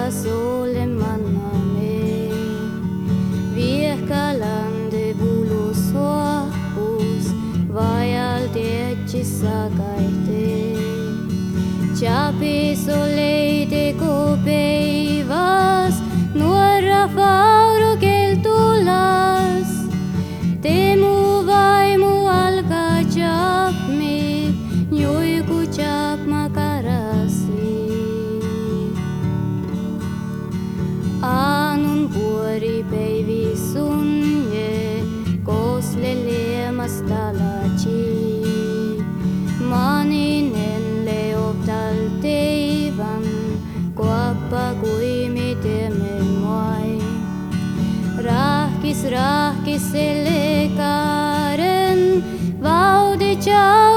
sole mannamme. Viehkalande vulus hoapus, vajaltietsissa kaihte. Chapi soleite kopeivas, nuora fauro keltulas. Temu vaimu alka chapmi, njuiku chap makarasi. Anun puori peivi sunje, kosle lemas talachi. Maninen leoptal teivan, kuappa kuimitemme moi. Rahkis selekaren, vaude